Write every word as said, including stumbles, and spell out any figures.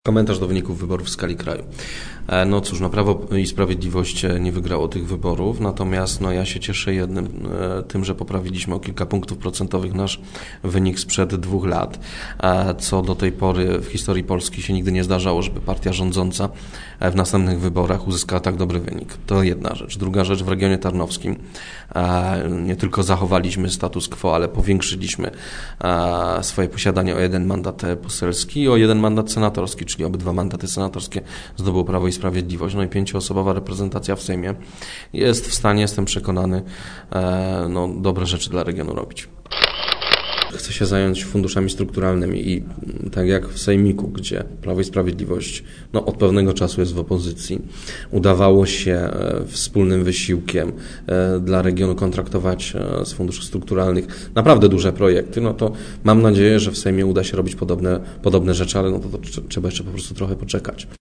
Komentarz do wyników wyborów w skali kraju. No cóż, no Prawo i Sprawiedliwość nie wygrało tych wyborów, natomiast no ja się cieszę jednym, tym, że poprawiliśmy o kilka punktów procentowych nasz wynik sprzed dwóch lat, co do tej pory w historii Polski się nigdy nie zdarzało, żeby partia rządząca w następnych wyborach uzyskała tak dobry wynik. To jedna rzecz. Druga rzecz, w regionie tarnowskim nie tylko zachowaliśmy status quo, ale powiększyliśmy swoje posiadanie o jeden mandat poselski i o jeden mandat senatorski, czyli obydwa mandaty senatorskie zdobyło Prawo i Sprawiedliwość. No i pięcioosobowa reprezentacja w Sejmie jest w stanie, jestem przekonany, no, dobre rzeczy dla regionu robić. Chcę się zająć funduszami strukturalnymi i tak jak w Sejmiku, gdzie Prawo i Sprawiedliwość no, od pewnego czasu jest w opozycji, udawało się wspólnym wysiłkiem dla regionu kontraktować z funduszy strukturalnych naprawdę duże projekty, no to mam nadzieję, że w Sejmie uda się robić podobne, podobne rzeczy, ale no to, to trzeba jeszcze po prostu trochę poczekać.